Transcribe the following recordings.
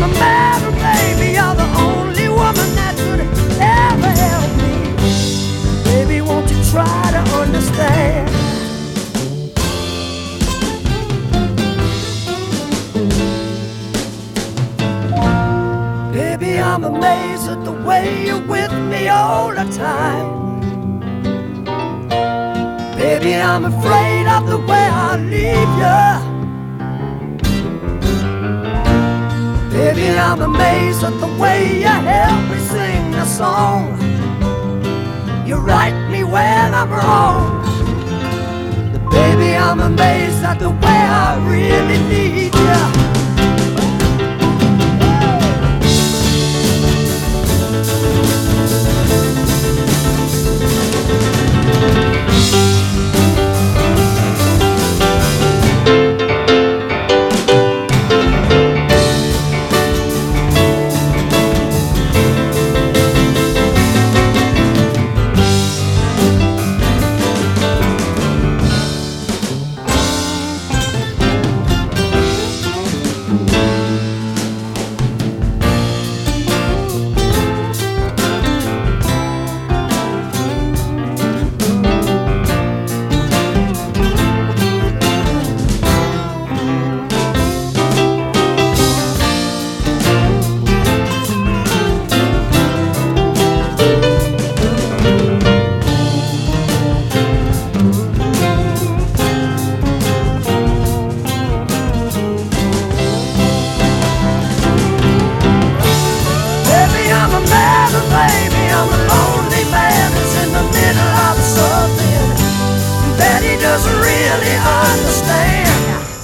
a man, baby, you're the only woman that could ever help me. Baby, won't you try to understand? Baby, I'm amazed at the way you're with me all the time. Baby, I'm afraid of the way I leave you. Baby, I'm amazed at the way you help me sing a song. You right me when I'm wrong. Baby, I'm amazed at the way I really need you. Doesn't really understand.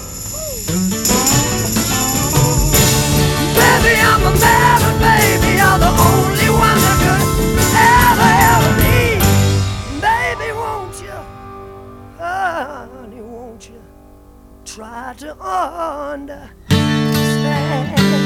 Baby, I'm a man, and baby, you're the only one that could ever me. Baby, won't you, honey, won't you try to understand?